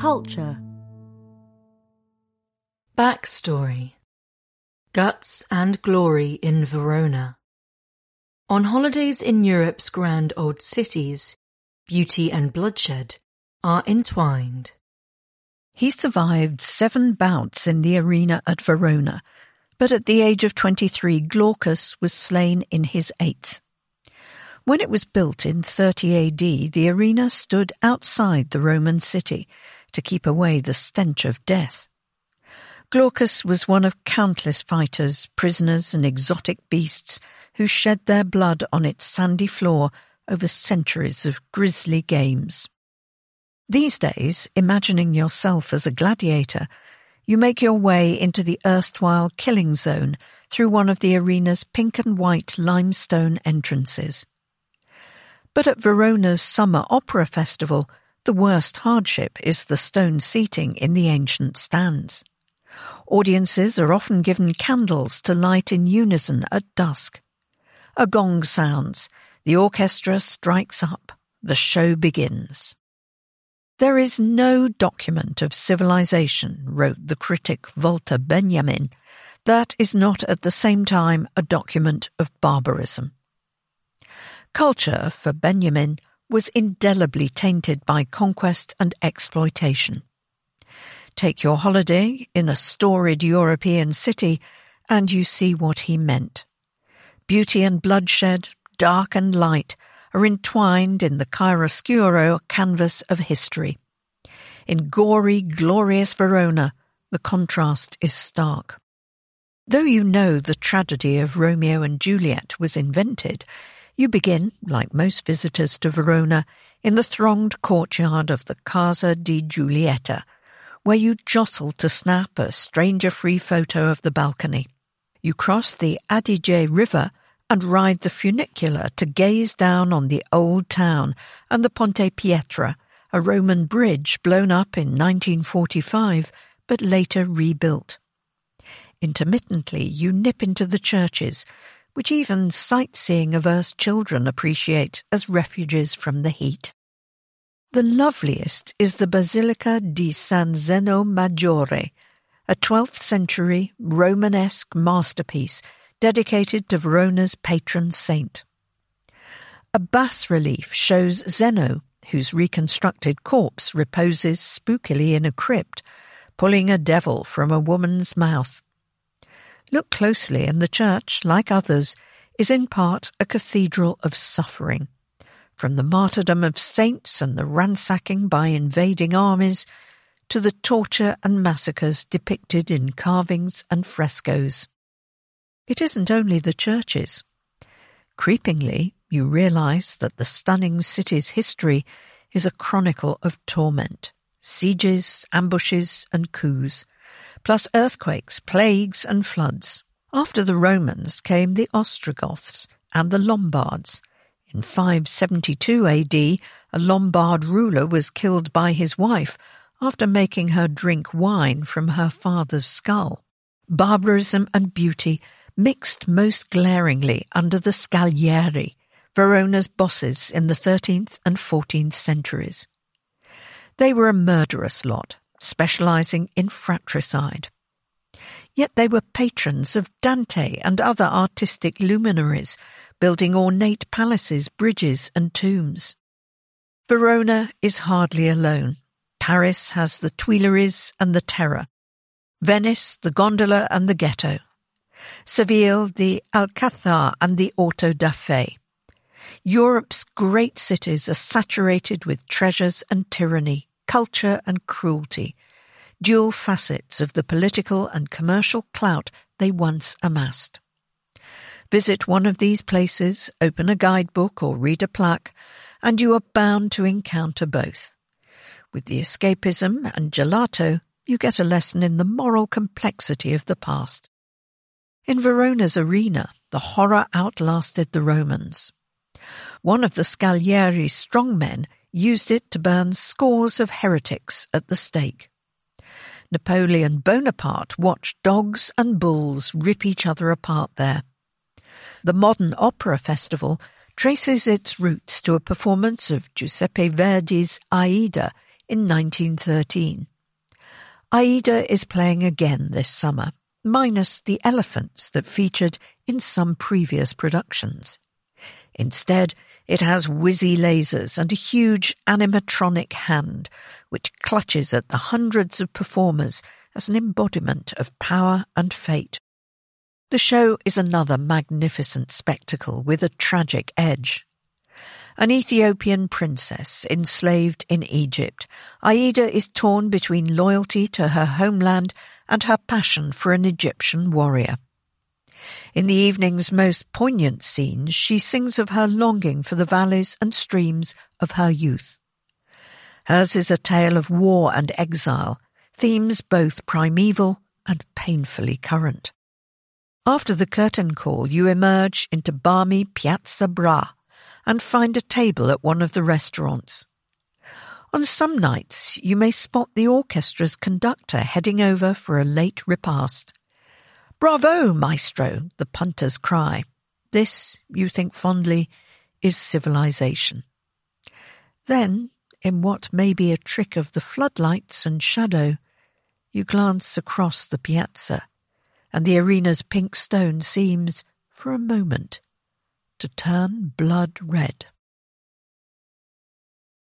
Culture. Backstory. Guts and glory in Verona. On holidays in Europe's grand old cities, beauty and bloodshed are entwined. He survived 7 bouts in the arena at Verona, but at the age of 23 Glaucus was slain in his 8th. When it was built in 30 AD, the arena stood outside the Roman city to keep away the stench of death. Glaucus was one of countless fighters, prisoners and exotic beasts who shed their blood on its sandy floor over centuries of grisly games. These days, imagining yourself as a gladiator, you make your way into the erstwhile killing zone through one of the arena's pink and white limestone entrances. But at Verona's summer opera festival, the worst hardship is the stone seating in the ancient stands. Audiences are often given candles to light in unison at dusk. A gong sounds, the orchestra strikes up, the show begins. There is no document of civilization, wrote the critic Walter Benjamin, that is not at the same time a document of barbarism. Culture, for Benjamin, was indelibly tainted by conquest and exploitation. Take your holiday in a storied European city, and you see what he meant. Beauty and bloodshed, dark and light, are entwined in the chiaroscuro canvas of history. In gory, glorious Verona, the contrast is stark. Though you know the tragedy of Romeo and Juliet was invented, you begin, like most visitors to Verona, in the thronged courtyard of the Casa di Giulietta, where you jostle to snap a stranger-free photo of the balcony. You cross the Adige River and ride the funicular to gaze down on the old town and the Ponte Pietra, a Roman bridge blown up in 1945 but later rebuilt. Intermittently, you nip into the churches, which even sightseeing-averse children appreciate as refuges from the heat. The loveliest is the Basilica di San Zeno Maggiore, a 12th century Romanesque masterpiece dedicated to Verona's patron saint. A bas-relief shows Zeno, whose reconstructed corpse reposes spookily in a crypt, pulling a devil from a woman's mouth. Look closely, and the church, like others, is in part a cathedral of suffering. From the martyrdom of saints and the ransacking by invading armies, to the torture and massacres depicted in carvings and frescoes. It isn't only the churches. Creepingly, you realize that the stunning city's history is a chronicle of torment, sieges, ambushes and coups, plus earthquakes, plagues and floods. After the Romans came the Ostrogoths and the Lombards. In 572 AD, a Lombard ruler was killed by his wife after making her drink wine from her father's skull. Barbarism and beauty mixed most glaringly under the Scaglieri, Verona's bosses in the 13th and 14th centuries. They were a murderous lot, specializing in fratricide. Yet they were patrons of Dante and other artistic luminaries, building ornate palaces, bridges and tombs. Verona is hardly alone. Paris has the Tuileries and the Terror. Venice, the gondola and the ghetto. Seville, the Alcazar and the Auto da Fe. Europe's great cities are saturated with treasures and tyranny, culture and cruelty, dual facets of the political and commercial clout they once amassed. Visit one of these places, open a guidebook or read a plaque, and you are bound to encounter both. With the escapism and gelato, you get a lesson in the moral complexity of the past. In Verona's arena, the horror outlasted the Romans. One of the Scaglieri's strongmen used it to burn scores of heretics at the stake. Napoleon Bonaparte watched dogs and bulls rip each other apart there. The modern opera festival traces its roots to a performance of Giuseppe Verdi's Aida in 1913. Aida is playing again this summer, minus the elephants that featured in some previous productions. Instead, it has whizzy lasers and a huge animatronic hand, which clutches at the hundreds of performers as an embodiment of power and fate. The show is another magnificent spectacle with a tragic edge. An Ethiopian princess enslaved in Egypt, Aida is torn between loyalty to her homeland and her passion for an Egyptian warrior. In the evening's most poignant scenes, she sings of her longing for the valleys and streams of her youth. Hers is a tale of war and exile, themes both primeval and painfully current. After the curtain call, you emerge into balmy Piazza Bra and find a table at one of the restaurants. On some nights, you may spot the orchestra's conductor heading over for a late repast. "Bravo, maestro," the punters cry. This, you think fondly, is civilization. Then, in what may be a trick of the floodlights and shadow, you glance across the piazza, and the arena's pink stone seems, for a moment, to turn blood red.